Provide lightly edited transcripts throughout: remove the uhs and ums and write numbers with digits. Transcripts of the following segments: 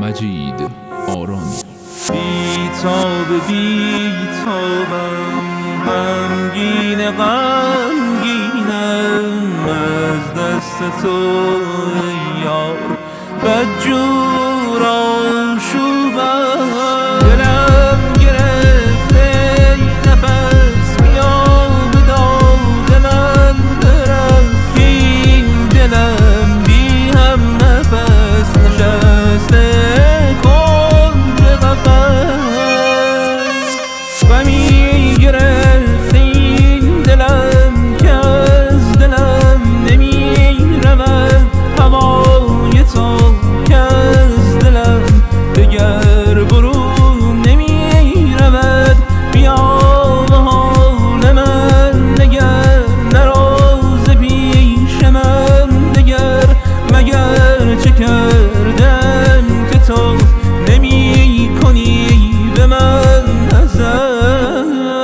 مجید آرانی. بیتاب بیتابم، غمگین غمگینم از دست تو ای یار، بدجور آشوبم. دلم گرفته نفس میام داد من برست، که این دلم بی هم نفس نشسته کنج قفس. غمی گرفته این دلم که از دلم نمی رود هوای تو، که از دلم دگر برون نمی رود. بیا به حال من نگر، نراز پیش من دگر، مگر چه کردم که تو نمی کنی به من نظر.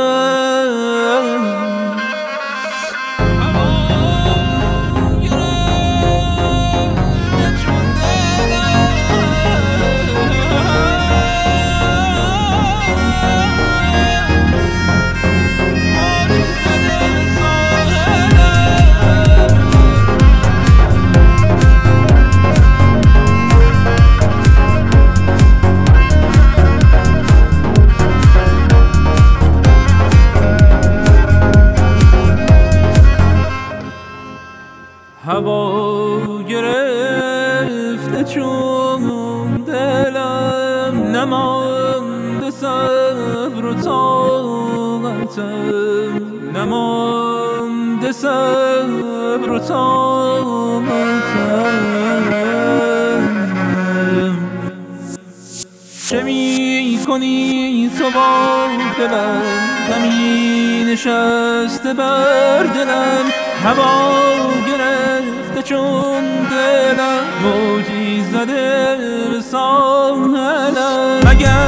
هوا گرفته چون دلم، نمانده صبر و طاقتم، نمانده صبر و طاقتم. چه می کنی تو با دلم، غمی نشسته بر دلم، هوا گرفته چون دلم، موجی زده به ساحلم.